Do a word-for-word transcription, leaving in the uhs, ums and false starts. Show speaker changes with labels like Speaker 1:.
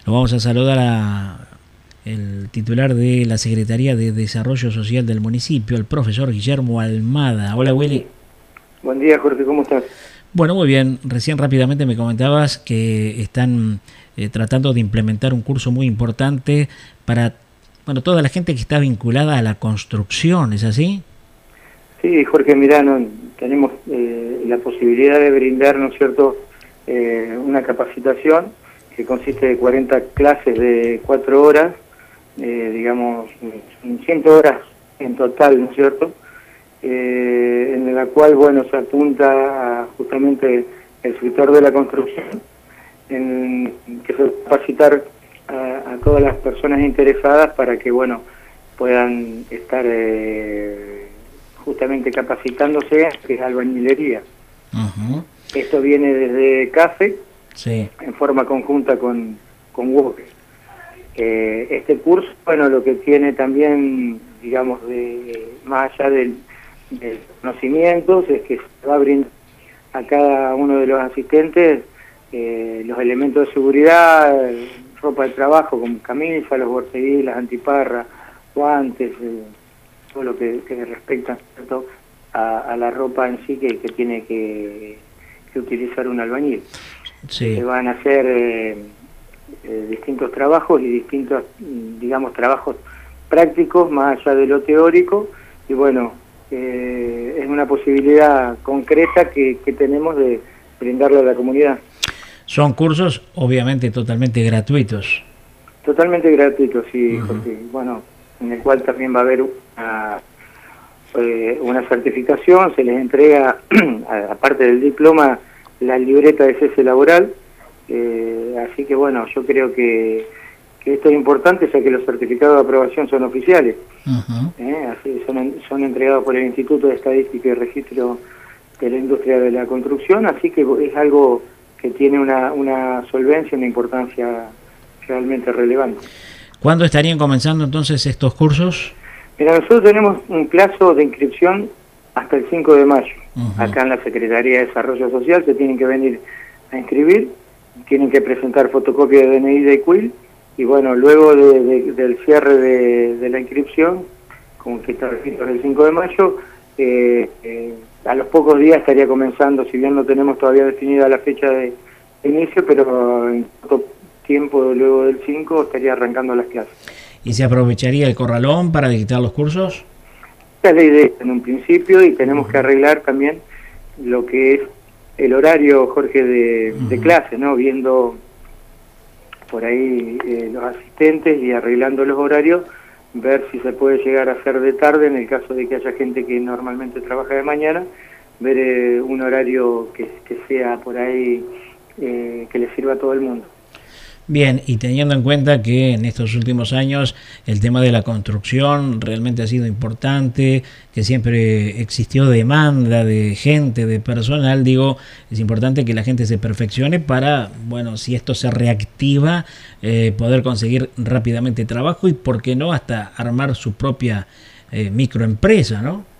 Speaker 1: Lo vamos a saludar a el titular de la Secretaría de Desarrollo Social del municipio, el profesor Guillermo Almada. Hola, Willy.
Speaker 2: Buen día, Jorge, ¿cómo estás?
Speaker 1: Bueno, muy bien. Recién rápidamente me comentabas que están eh, tratando de implementar un curso muy importante para bueno, toda la gente que está vinculada a la construcción, ¿es así?
Speaker 2: Sí, Jorge, mirá, no, tenemos eh, la posibilidad de brindar, ¿no es cierto?, eh, una capacitación que consiste de cuarenta clases de cuatro horas, eh, digamos, cien horas en total, ¿no es cierto?, eh, en la cual, bueno, se apunta a justamente el sector de la construcción, en que se va a capacitar a, a todas las personas interesadas para que, bueno, puedan estar eh, justamente capacitándose, que es albañilería.
Speaker 1: Uh-huh.
Speaker 2: Esto viene desde CAFE,
Speaker 1: sí,
Speaker 2: en forma conjunta con, con Walker. Eh, este curso, bueno, lo que tiene también, digamos, de más allá del, de conocimientos, es que se va a brindar a cada uno de los asistentes eh, los elementos de seguridad, ropa de trabajo como camisa, los borseguí, las antiparras, guantes, eh, todo lo que, que respecta, ¿cierto?, a, a la ropa en sí que, que tiene que, que utilizar un albañil.
Speaker 1: sí.
Speaker 2: Se van a hacer eh, eh, distintos trabajos y distintos, digamos, trabajos prácticos más allá de lo teórico, y bueno, eh, es una posibilidad concreta que, que tenemos de brindarle a la comunidad.
Speaker 1: Son cursos obviamente totalmente gratuitos.
Speaker 2: Totalmente gratuitos, sí,
Speaker 1: Uh-huh.
Speaker 2: Jorge. Bueno, en el cual también va a haber una, eh, una certificación, se les entrega, aparte del diploma, la libreta de cese laboral, eh, así que bueno, yo creo que, que esto es importante, ya que los certificados de aprobación son oficiales,
Speaker 1: Uh-huh.
Speaker 2: eh, así son, son entregados por el Instituto de Estadística y Registro de la Industria de la Construcción, así que es algo que tiene una, una solvencia y una importancia realmente relevante.
Speaker 1: ¿Cuándo estarían comenzando entonces estos cursos?
Speaker 2: Mira, nosotros tenemos un plazo de inscripción hasta el cinco de mayo.
Speaker 1: Uh-huh.
Speaker 2: Acá en la Secretaría de Desarrollo Social se tienen que venir a inscribir, tienen que presentar fotocopia de D N I de I C y bueno, luego de, de, del cierre de, de la inscripción, como que está registro el cinco de mayo, eh, eh, a los pocos días estaría comenzando, si bien no tenemos todavía definida la fecha de, de inicio, pero en poco tiempo luego del cinco estaría arrancando las clases.
Speaker 1: ¿Y se aprovecharía el corralón para dictar los cursos?
Speaker 2: Esa es la idea en un principio, y tenemos que arreglar también lo que es el horario, Jorge, de, de clase, ¿no? Viendo por ahí eh, los asistentes y arreglando los horarios, ver si se puede llegar a hacer de tarde, en el caso de que haya gente que normalmente trabaja de mañana, ver eh, un horario que, que sea por ahí, eh, que le sirva a todo el mundo.
Speaker 1: Bien, y teniendo en cuenta que en estos últimos años el tema de la construcción realmente ha sido importante, que siempre existió demanda de gente, de personal, digo, es importante que la gente se perfeccione para, bueno, si esto se reactiva, eh, poder conseguir rápidamente trabajo y, por qué no, hasta armar su propia eh, microempresa, ¿no?